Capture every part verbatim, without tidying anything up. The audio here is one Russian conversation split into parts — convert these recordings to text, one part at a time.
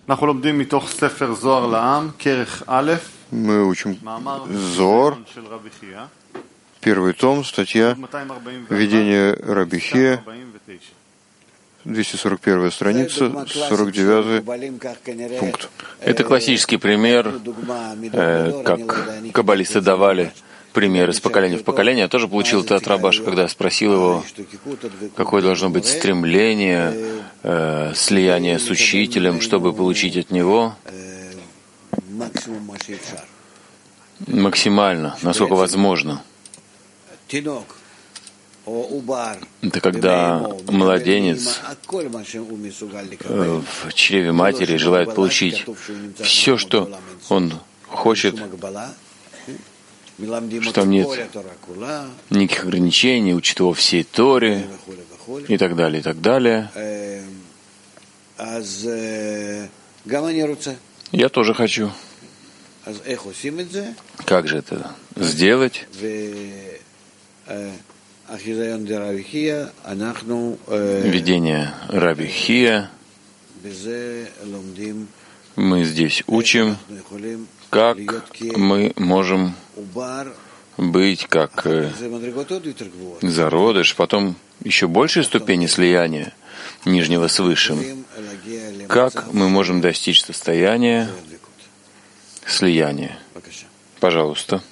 Мы учим Зоар, первый том, статья «Видение Раби Хия», двести сорок первая страница, сорок девятый пункт. Это классический пример, э, как каббалисты давали пример из поколения в поколение. Я тоже получил это от Рабаша, когда спросил его, какое должно быть стремление, э, слияние с учителем, чтобы получить от него максимально, насколько возможно. Это когда младенец в чреве матери желает получить все, что он хочет, что там нет никаких ограничений, учит его всей Торе и так далее, и так далее. Я тоже хочу. Как же это сделать? Видение Раби Хия. Мы здесь учим, как мы можем быть как зародыш, потом еще большей ступени слияния нижнего с высшим. Как мы можем достичь состояния слияния? Пожалуйста.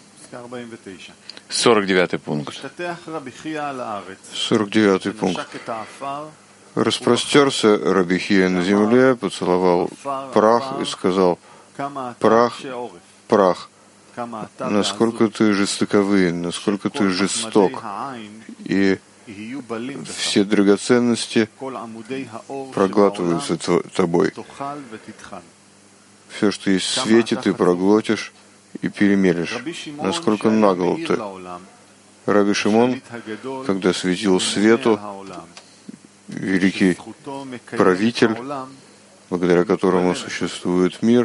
сорок девятый пункт. сорок девятый пункт. Распростерся Раби Хия на земле, поцеловал прах и сказал: «Прах, прах, насколько ты жестоковыен, насколько ты жесток, и все драгоценности проглатываются тобой. Все, что есть в свете, ты проглотишь и перемелешь. Насколько нагл ты». Раби Шимон, когда светил свету, великий правитель, благодаря которому существует мир,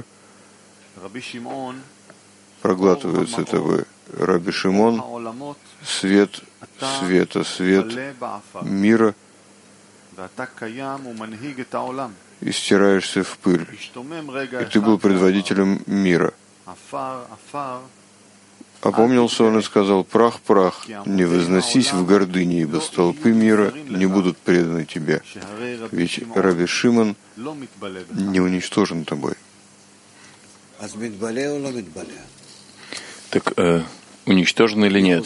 проглатывается тобой. Раби Шимон, свет света, свет мира, и стираешься в пыль. И ты был предводителем мира. Опомнился он и сказал: «Прах, прах, не возносись в гордыне, ибо столпы мира не будут преданы тебе, ведь Раби Шимон не уничтожен тобой». Так э, уничтожен или нет?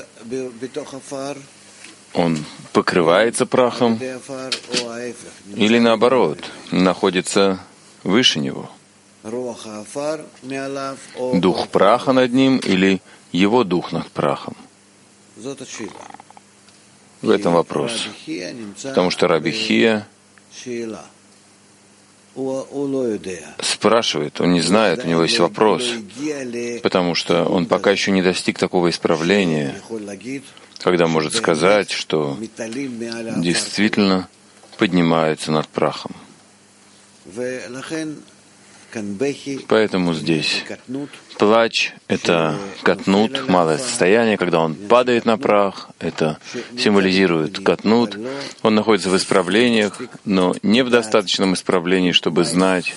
Он покрывается прахом или наоборот, находится выше него? Дух праха над ним или его дух над прахом? В этом вопрос. Потому что Раби Хия спрашивает, он не знает, у него есть вопрос, потому что он пока еще не достиг такого исправления, когда может сказать, что действительно поднимается над прахом. Поэтому здесь плач — это катнут, малое состояние, когда он падает на прах, это символизирует катнут. Он находится в исправлениях, но не в достаточном исправлении, чтобы знать.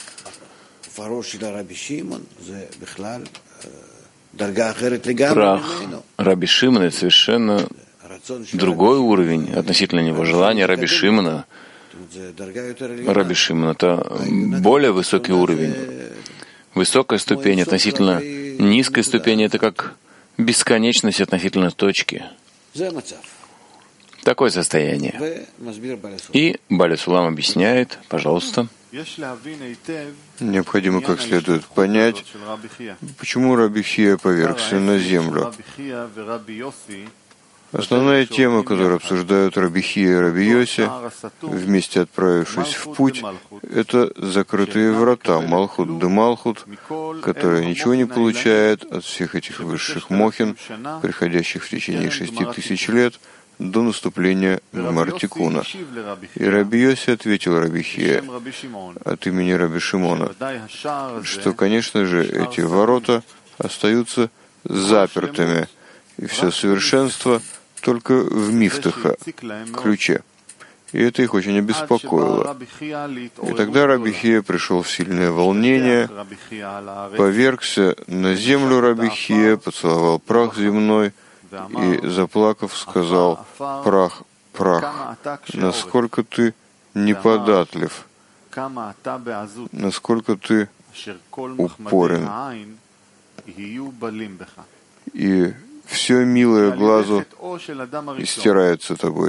Прах Раби Шимона — это совершенно другой уровень относительно него. Желание Раби Шимона Раби Шимон — это более высокий уровень. Высокая ступень относительно низкой ступени — это как бесконечность относительно точки. Такое состояние. И Баля Сулам объясняет, пожалуйста. Необходимо как следует понять, почему Раби Хия повергся на землю. Основная тема, которую обсуждают Раби Хия и Раби Йоси, вместе отправившись в путь, это закрытые врата, Малхут де Малхут, которая ничего не получает от всех этих высших мохин, приходящих в течение шести тысяч лет до наступления Гмар-Тикуна. И Раби Йоси ответил Раби Хия от имени Раби Шимона, что, конечно же, эти ворота остаются запертыми, и все совершенство только в мифтаха, ключе. И это их очень обеспокоило. И тогда Раби Хия пришел в сильное волнение, повергся на землю Раби Хия, поцеловал прах земной и, заплакав, сказал: «Прах, прах, насколько ты неподатлив, насколько ты упорен, и все милое глазу стирается тобой».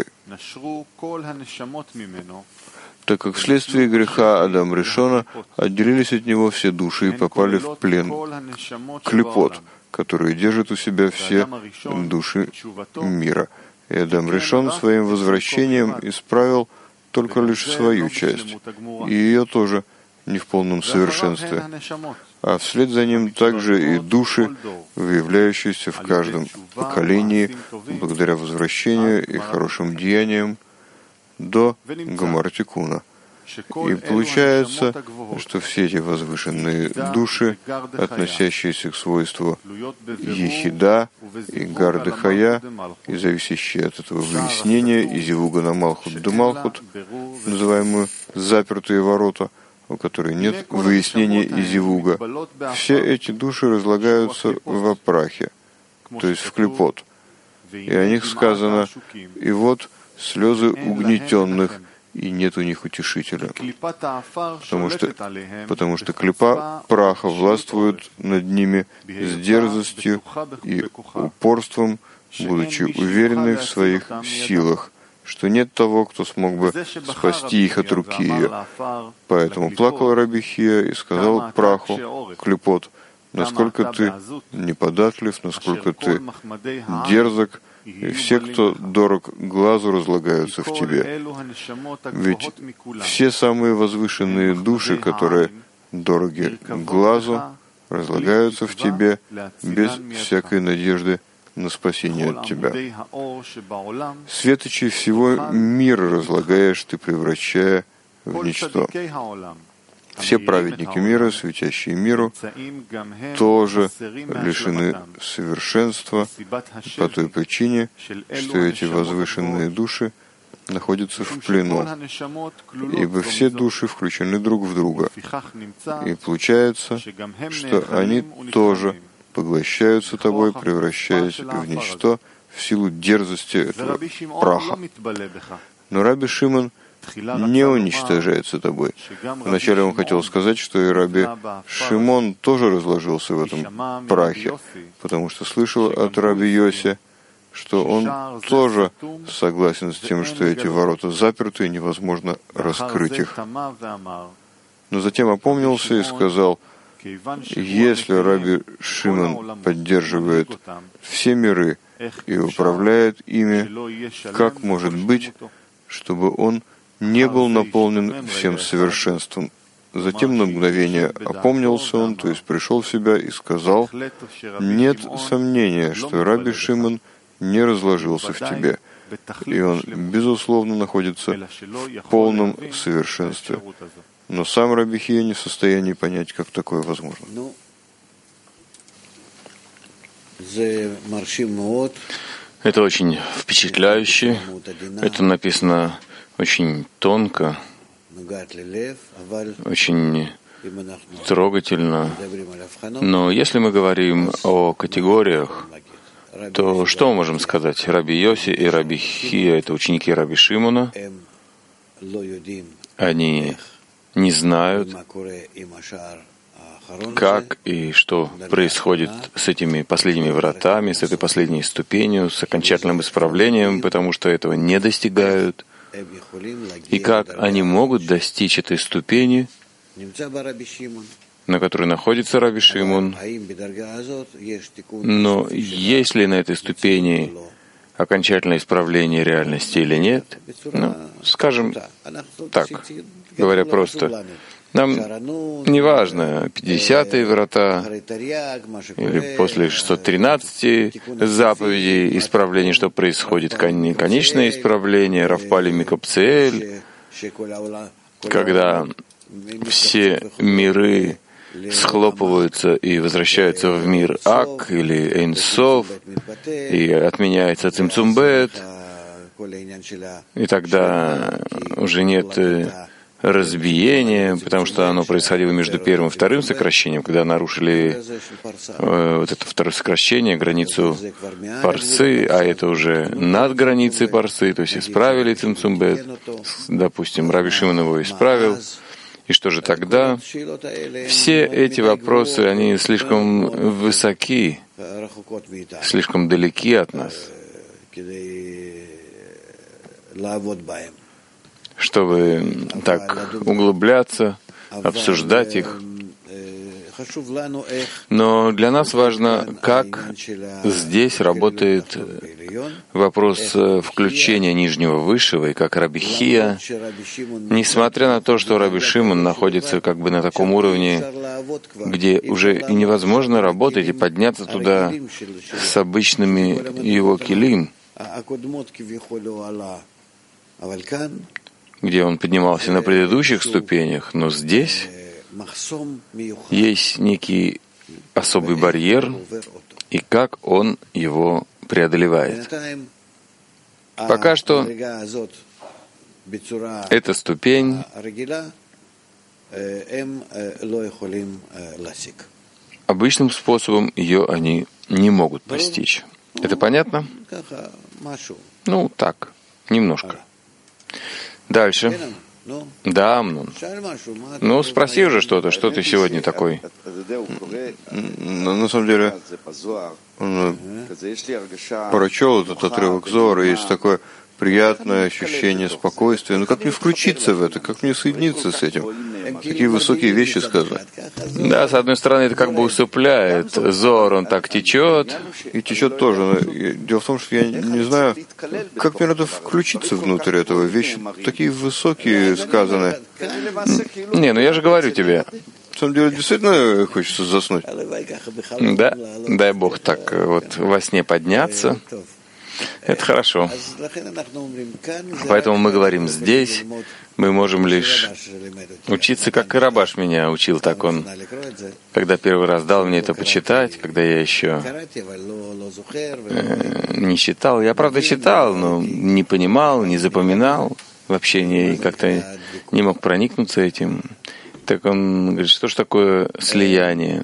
Так как вследствие греха Адам Ришона отделились от него все души и попали в плен, клипот, который держит у себя все души мира. И Адам Ришон своим возвращением исправил только лишь свою часть, и ее тоже не в полном совершенстве, а вслед за ним также и души, выявляющиеся в каждом поколении благодаря возвращению и хорошим деяниям до Гамар-Тикуна. И получается, что все эти возвышенные души, относящиеся к свойству Ехида и Гар-де-Хая, и зависящие от этого выяснения, и Зивуга на Малхут де Малхут, называемые запертые ворота, у которой нет выяснения и зивуга, все эти души разлагаются в апрахе, то есть в клипот. И о них сказано: «И вот слезы угнетенных, и нет у них утешителя». Потому что, потому что клипа праха властвует над ними с дерзостью и упорством, будучи уверенной в своих силах, что нет того, кто смог бы спасти их от руки ее. Поэтому плакал Раби Хия и сказал праху, клипот: «Насколько ты неподатлив, насколько ты дерзок, и все, кто дорог глазу, разлагаются в тебе». Ведь все самые возвышенные души, которые дороги глазу, разлагаются в тебе без всякой надежды на спасение от тебя. Светочи всего мира разлагаешь ты, превращая в ничто. Все праведники мира, светящие миру, тоже лишены совершенства по той причине, что эти возвышенные души находятся в плену, ибо все души включены друг в друга. И получается, что они тоже поглощаются тобой, превращаясь в ничто в силу дерзости этого праха. Но Раби Шимон не уничтожается тобой. Вначале он хотел сказать, что и Раби Шимон тоже разложился в этом прахе, потому что слышал от Раби Йоси, что он тоже согласен с тем, что эти ворота заперты и невозможно раскрыть их. Но затем опомнился и сказал: если Раби Шимон поддерживает все миры и управляет ими, как может быть, чтобы он не был наполнен всем совершенством? Затем на мгновение опомнился он, то есть пришел в себя и сказал: нет сомнения, что Раби Шимон не разложился в тебе, и он, безусловно, находится в полном совершенстве. Но сам Раби Хия не в состоянии понять, как такое возможно. Это очень впечатляюще. Это написано очень тонко, очень трогательно. Но если мы говорим о категориях, то что мы можем сказать? Раби Йоси и Раби Хия — это ученики Раби Шимона. Они не знают, как и что происходит с этими последними вратами, с этой последней ступенью, с окончательным исправлением, потому что этого не достигают. И как они могут достичь этой ступени, на которой находится Раби Шимон. Но есть ли на этой ступени окончательное исправление реальности или нет? Ну, скажем так, говоря просто, нам не важно, пятидесятые врата или после шестисот тринадцати заповедей исправления, что происходит, конечное исправление, Равпали Микапцель, когда все миры схлопываются и возвращаются в мир Ак или Эйн Сов, и отменяется Цимцум Бет, И тогда уже нет разбиения, потому что оно происходило между первым и вторым сокращением, когда нарушили э, вот это второе сокращение, границу парсы, а это уже над границей парсы, то есть исправили цимцум бет, допустим, Раби Шимон его исправил. И что же тогда? Все эти вопросы, они слишком высоки, слишком далеки от нас, чтобы так углубляться, обсуждать их. Но для нас важно, как здесь работает вопрос включения нижнего высшего, и как Раби Хия, несмотря на то, что Раби Шимон находится как бы на таком уровне, где уже невозможно работать и подняться туда с обычными его килим, где он поднимался на предыдущих ступенях, но здесь есть некий особый барьер, и как он его преодолевает. Пока что эта ступень обычным способом ее они не могут постичь. Это понятно? Ну, так, немножко. Дальше. Да, Амнон. Ну, спроси уже что-то, что ты сегодня такой? Ну, на самом деле, он прочел этот отрывок Зоара, есть такое приятное ощущение спокойствия. Ну, как мне включиться в это? Как мне соединиться с этим? Какие высокие вещи сказаны. Да, с одной стороны, это как бы усыпляет. Зор, он так течет. И течет тоже. Но дело в том, что я не знаю, как мне надо включиться внутрь этого. Вещи такие высокие сказаны. Не, ну я же говорю тебе. На самом деле, действительно хочется заснуть. Да, дай Бог так вот во сне подняться. Это хорошо. Поэтому мы говорим здесь, мы можем лишь учиться, как и Рабаш меня учил, так он, когда первый раз дал мне это почитать, когда я еще э, не читал. Я, правда, читал, но не понимал, не запоминал, вообще не, как-то не мог проникнуться этим. Так он говорит, что же такое слияние?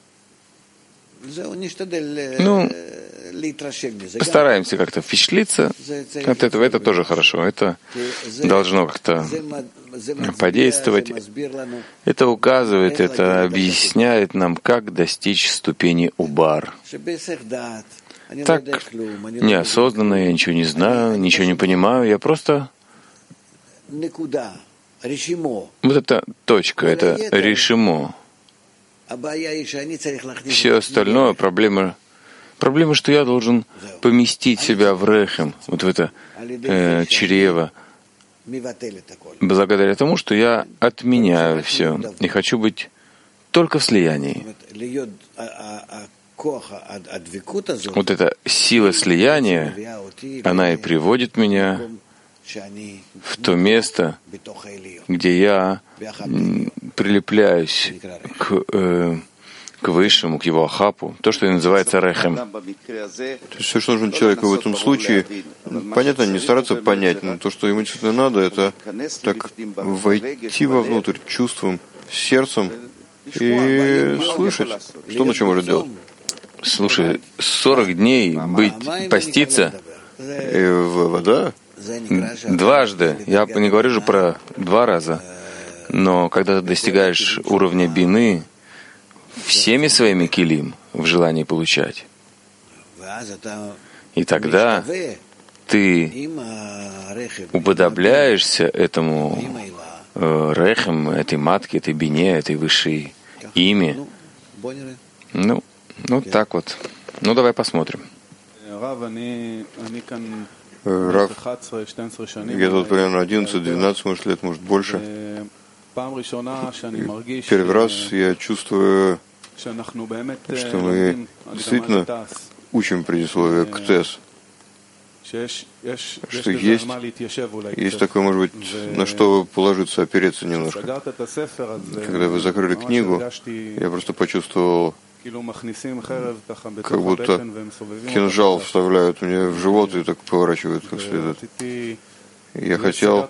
Ну, постараемся как-то впечатлиться от этого. Это тоже хорошо. Это должно как-то подействовать. Это указывает, это объясняет нам, как достичь ступени Убар. Так, неосознанно, я ничего не знаю, ничего не понимаю, я просто... Вот эта точка, это решимо. Все остальное проблема... Проблема, что я должен поместить себя в рехем, вот в это э, чрево, благодаря тому, что я отменяю все и хочу быть только в слиянии. Вот эта сила слияния, она и приводит меня в то место, где я прилепляюсь к э, к высшему, к его ахапу, то, что называется рехем. То есть все, что нужно человеку в этом случае, понятно, не стараться понять, но то, что ему действительно надо, это так войти вовнутрь чувством, сердцем и слышать, что он еще может делать. Слушай, сорок дней быть, поститься, и вода? Дважды, я не говорю же про два раза, но когда ты достигаешь уровня бины, всеми своими килим в желании получать. И тогда ты уподобляешься этому э, рехем, этой матке, этой бине, этой высшей ими. Ну, ну так вот. Ну давай посмотрим. Рав, я тут примерно одиннадцать-двенадцать, может, лет, может, больше. И первый раз я чувствую, что мы действительно учим предисловие к ТЭС, что есть, есть такое, может быть, на что положиться, опереться немножко. Когда вы закрыли книгу, я просто почувствовал как будто кинжал вставляют мне в живот и так поворачивают как следует. Я хотел...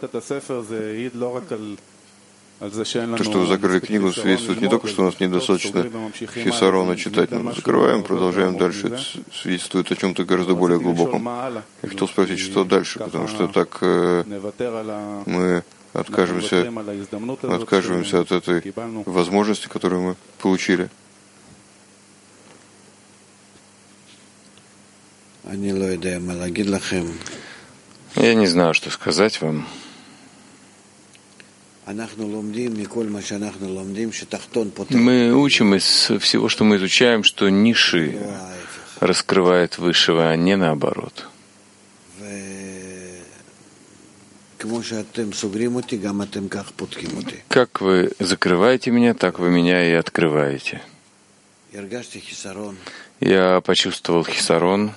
То, что вы закрыли книгу, свидетельствует не только, что у нас недостаточно хисарона читать, но мы закрываем, продолжаем дальше. Это свидетельствует о чем-то гораздо более глубоком. Я хотел спросить, что дальше, потому что так э, мы откажемся, мы откаживаемся от этой возможности, которую мы получили. Я не знаю, что сказать вам. Мы учим из всего, что мы изучаем, что ниши раскрывает высшего, а не наоборот. Как вы закрываете меня, так вы меня и открываете. Я почувствовал хисарон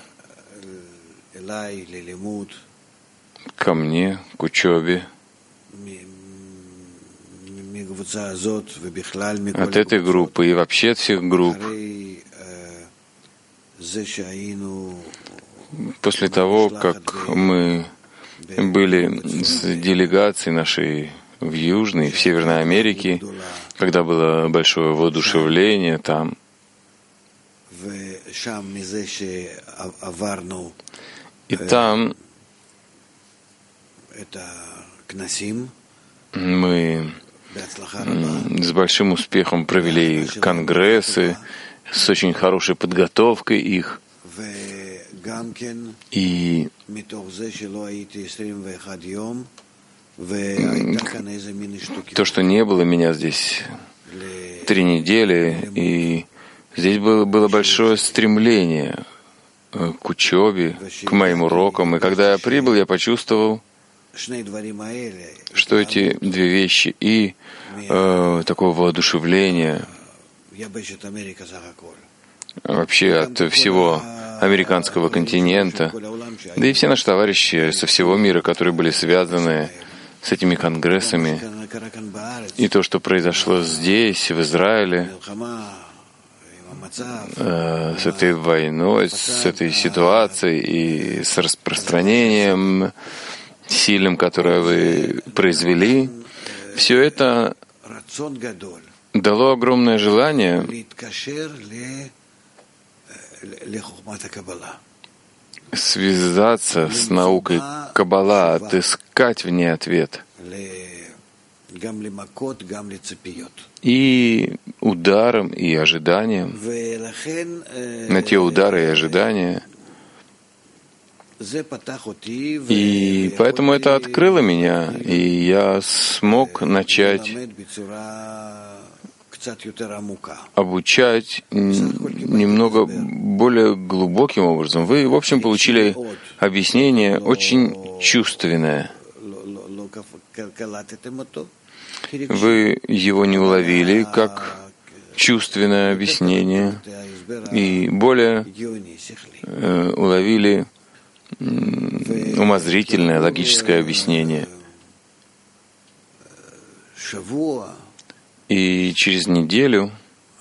ко мне, к учебе. От этой группы и вообще от всех групп. После того, как мы были с делегацией нашей в Южной, в Северной Америке, когда было большое воодушевление там, и там мы с большим успехом провели конгрессы, с очень хорошей подготовкой их. И то, что не было меня здесь три недели, и здесь было, было большое стремление к учебе, к моим урокам. И когда я прибыл, я почувствовал, что эти две вещи и э, такое воодушевление вообще от всего американского континента, да и все наши товарищи со всего мира, которые были связаны с этими конгрессами, и то, что произошло здесь, в Израиле, э, с этой войной, с этой ситуацией и с распространением сильным, которое вы произвели, все это дало огромное желание связаться с наукой Каббала, отыскать в ней ответ. И ударом, и ожиданием, на те удары и ожидания. И поэтому это открыло меня, и я смог начать обучать немного более глубоким образом. Вы, в общем, получили объяснение очень чувственное. Вы его не уловили как чувственное объяснение, и более э, уловили умозрительное, логическое объяснение. И через неделю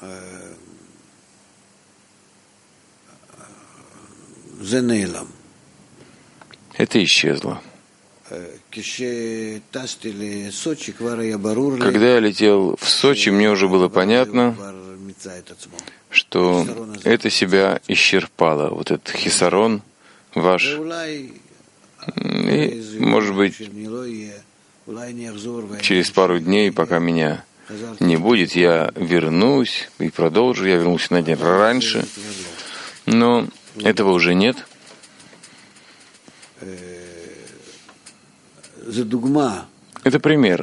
это исчезло. Когда я летел в Сочи, мне уже было понятно, что это себя исчерпало, вот этот хисарон ваш. И, может быть, через пару дней, пока меня не будет, я вернусь и продолжу. Я вернулся на день раньше, но этого уже нет. Это пример,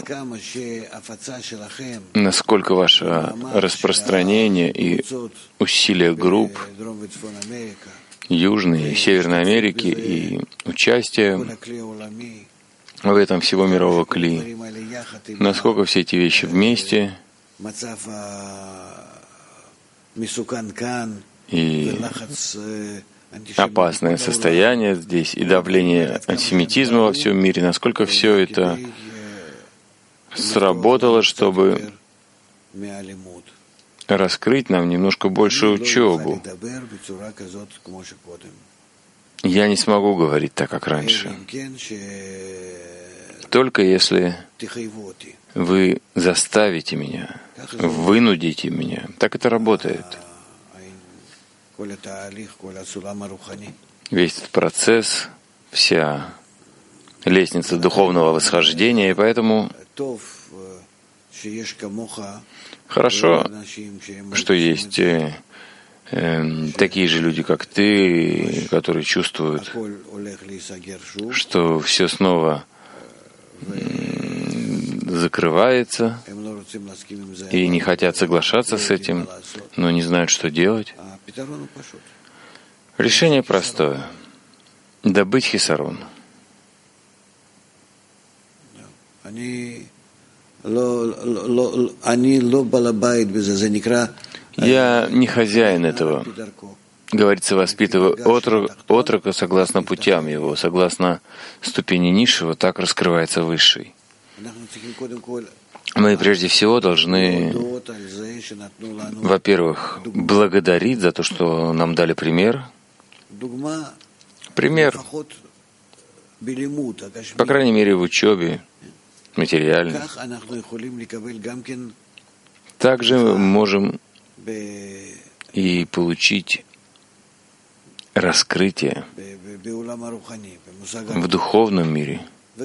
насколько ваше распространение и усилия групп Южной и Северной Америки и участие в этом всего мирового кли, насколько все эти вещи вместе и опасное состояние здесь, и давление антисемитизма во всем мире, насколько все это сработало, чтобы раскрыть нам немножко больше учебу. Я не смогу говорить так, как раньше. Только если вы заставите меня, вынудите меня. Так это работает. Весь этот процесс, вся лестница духовного восхождения, и поэтому хорошо, что есть э, э, такие же люди, как ты, которые чувствуют, что все снова закрывается и не хотят соглашаться с этим, но не знают, что делать. Решение простое. Добыть хисарон. Я не хозяин этого. Говорится, воспитывая отрока согласно путям его, согласно ступени низшего, так раскрывается высший. Мы прежде всего должны, во-первых, благодарить за то, что нам дали пример. Пример, по крайней мере, в учебе, материальной. Также мы можем и получить раскрытие в духовном мире,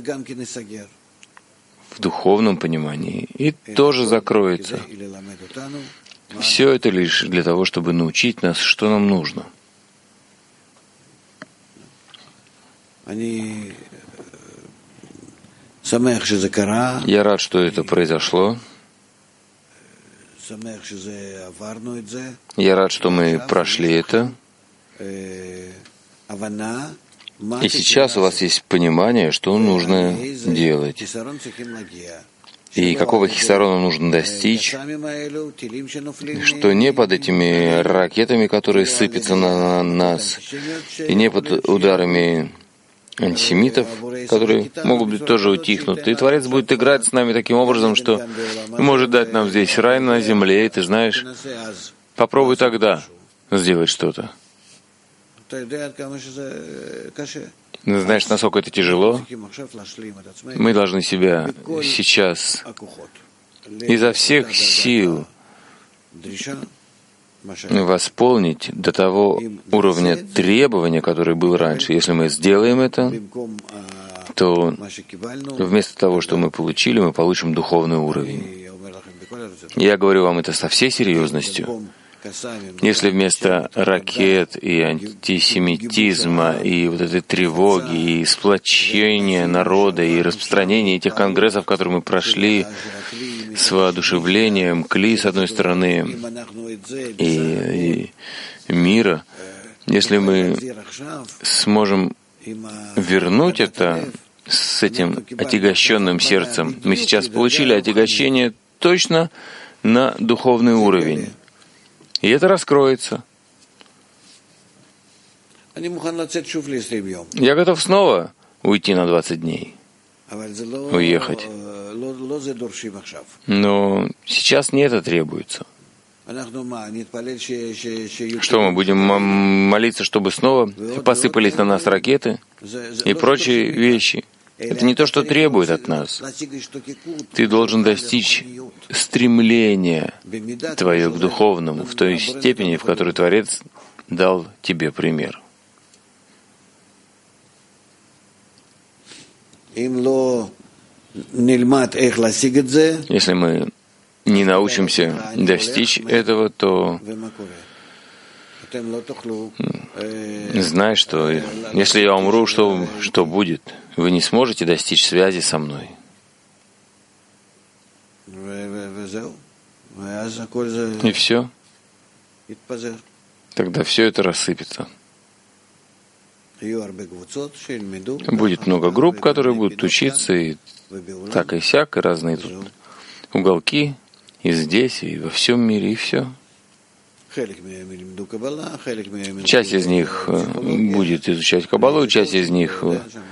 в духовном понимании, и тоже закроется. Все это лишь для того, чтобы научить нас, что нам нужно. Я рад, что это произошло. Я рад, что мы прошли это. И сейчас у вас есть понимание, что нужно делать. И какого хисарона нужно достичь, что не под этими ракетами, которые сыпятся на нас, и не под ударами антисемитов, которые могут быть тоже утихнут. И Творец будет играть с нами таким образом, что может дать нам здесь рай на земле, и ты знаешь, попробуй тогда сделать что-то. Знаешь, насколько это тяжело? Мы должны себя сейчас изо всех сил восполнить до того уровня требования, который был раньше. Если мы сделаем это, то вместо того, что мы получили, мы получим духовный уровень. Я говорю вам это со всей серьезностью. Если вместо ракет и антисемитизма, и вот этой тревоги, и сплочения народа, и распространения этих конгрессов, которые мы прошли с воодушевлением, кли, с одной стороны, и, и мира, если мы сможем вернуть это с этим отягощенным сердцем, мы сейчас получили отягощение точно на духовный уровень. И это раскроется. Я готов снова уйти на двадцать дней, уехать. Но сейчас не это требуется. Что мы будем молиться, чтобы снова посыпались на нас ракеты и прочие вещи? Это не то, что требует от нас. Ты должен достичь стремления твое к духовному в той степени, в которой Творец дал тебе пример. Если мы не научимся достичь этого, то знай, что если я умру, что, что будет? Вы не сможете достичь связи со мной. И все. Тогда все это рассыпется. Будет много групп, которые будут учиться, и так и сяк, и разные тут уголки, и здесь, и во всем мире, и все. Часть из них будет изучать Каббалу, часть из них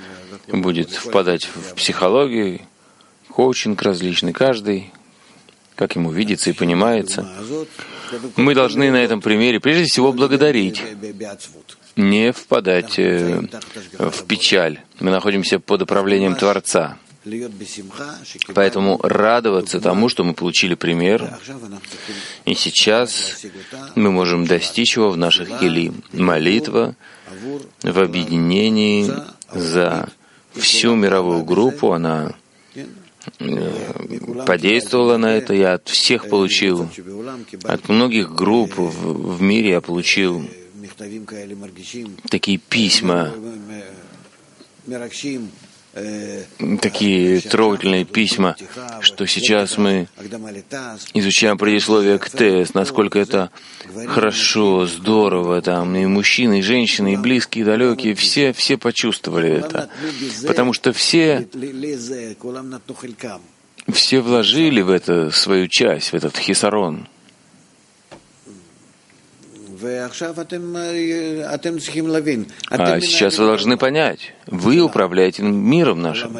будет впадать в психологию, коучинг различный, каждый как ему видится и понимается. Мы должны на этом примере прежде всего благодарить, не впадать в печаль. Мы находимся под управлением Творца. Поэтому радоваться тому, что мы получили пример, и сейчас мы можем достичь его в наших келим. Молитва в объединении за всю мировую группу, она подействовала на это. Я от всех получил, от многих групп в, в мире я получил такие письма, такие трогательные письма, что сейчас мы изучаем предисловие к ТЭС, насколько это хорошо, здорово, там и мужчины, и женщины, и близкие, и далекие, все, все почувствовали это, потому что все, все вложили в это свою часть, в этот хисарон. А сейчас вы должны понять, вы управляете миром нашим,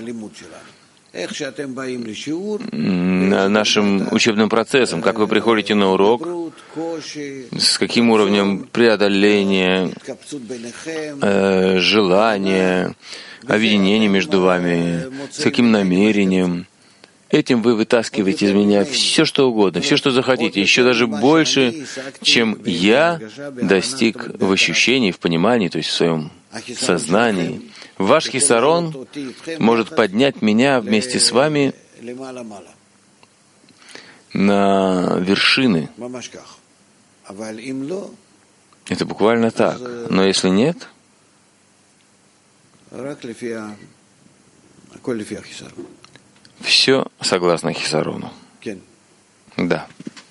нашим учебным процессом, как вы приходите на урок, с каким уровнем преодоления, э, желания, объединения между вами, с каким намерением. Этим вы вытаскиваете из меня все, что угодно, все, что захотите, еще даже больше, чем я достиг в ощущении, в понимании, то есть в своем сознании. Ваш хисарон может поднять меня вместе с вами на вершины. Это буквально так. Но если нет, все согласно хисарону. Да.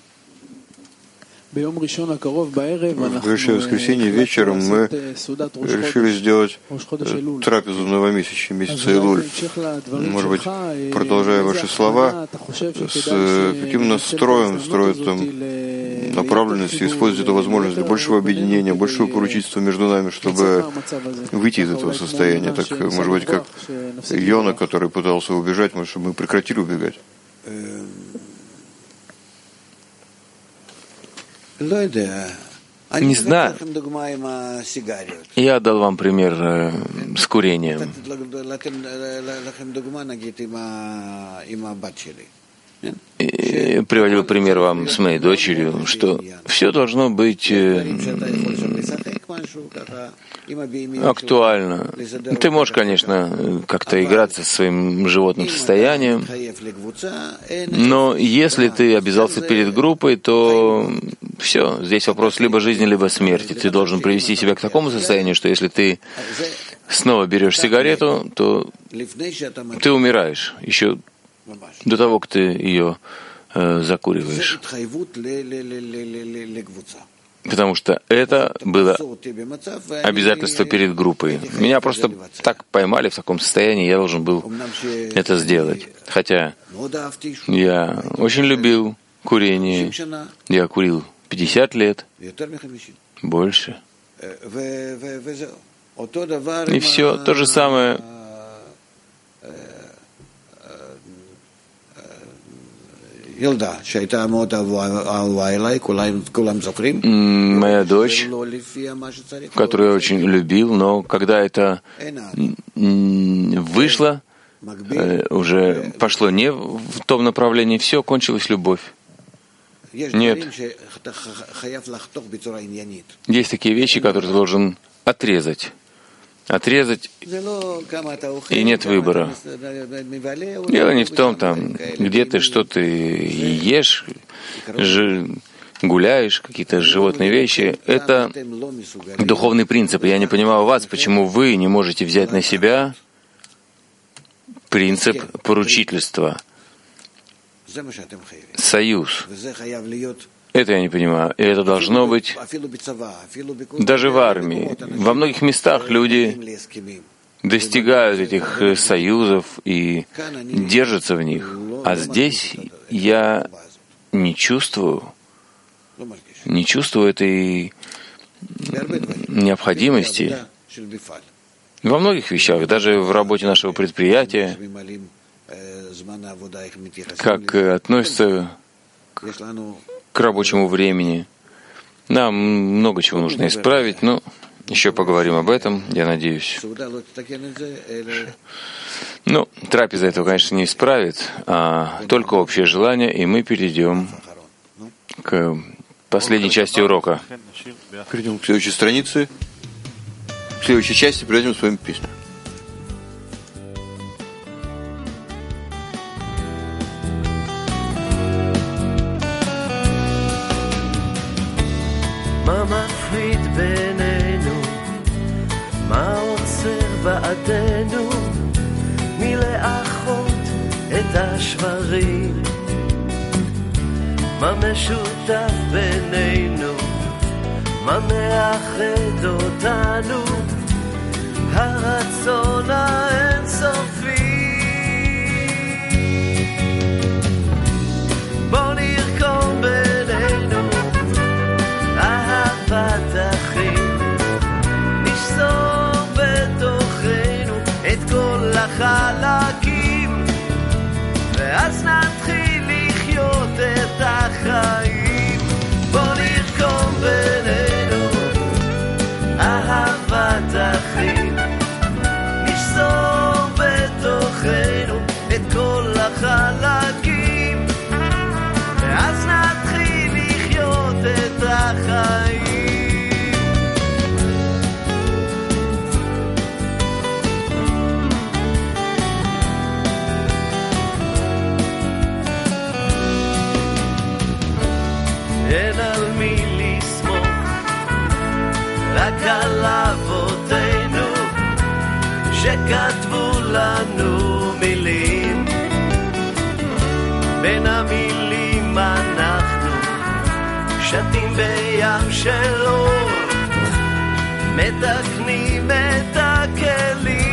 В ближайшее воскресенье вечером мы решили сделать трапезу новомесячия, месяца Илуль. Может быть, продолжая ваши слова, с каким настроем, строят там направленности, использовать эту возможность для большего объединения, большего поручительства между нами, чтобы выйти из этого состояния. Так, может быть, как Йона, который пытался убежать, может, чтобы мы прекратили убегать. Не знаю. Я дал вам пример э, с курением. И приводил пример вам с моей дочерью, что все должно быть э, актуально. Ты можешь, конечно, как-то играться со своим животным состоянием, но если ты обязался перед группой, то все, здесь вопрос либо жизни, либо смерти. Ты должен привести себя к такому состоянию, что если ты снова берешь сигарету, то ты умираешь еще до того, как ты ее э, закуриваешь. Потому что это было обязательство перед группой. Меня просто так поймали в таком состоянии, я должен был это сделать. Хотя я очень любил курение. Я курил пятьдесят лет, больше. И все то же самое. Моя дочь, которую я очень любил, но когда это вышло, уже пошло не в том направлении, все, кончилась любовь. Нет. Есть такие вещи, которые ты должен отрезать. Отрезать, и нет выбора. Дело не в том, там, где ты, что ты ешь, гуляешь, какие-то животные вещи. Это духовный принцип. Я не понимаю вас, почему вы не можете взять на себя принцип поручительства, союз. Это я не понимаю. И это должно быть даже в армии. Во многих местах люди достигают этих союзов и держатся в них. А здесь я не чувствую, не чувствую этой необходимости. Во многих вещах, даже в работе нашего предприятия, как относится к рабочему времени. Нам много чего нужно исправить, но еще поговорим об этом, я надеюсь. Ну, трапеза этого, конечно, не исправит, а только общее желание, и мы перейдем к последней части урока. Перейдем к следующей странице. К следующей части перейдем к своим песням. מה מפריד בינינו? מה עוצר בעדנו מלאחות את השברים? מה משותף בינינו? מה מאחד אותנו? הרצון האינסופי. בוא נרקום בינינו אהבת אחים, נשסור בתוכנו את כל החלקים, ואז נתחיל לחיות את החיים. בוא נרקום בינינו אהבת אחים, נשסור בתוכנו את כל החלקים, ואז נתחיל לחיות את החיים. אין על מי לסמוך, רק על אבותינו שכתבו לנו מילים. בין המילים אנחנו שתים בים של אור, מתקנים את הכלים.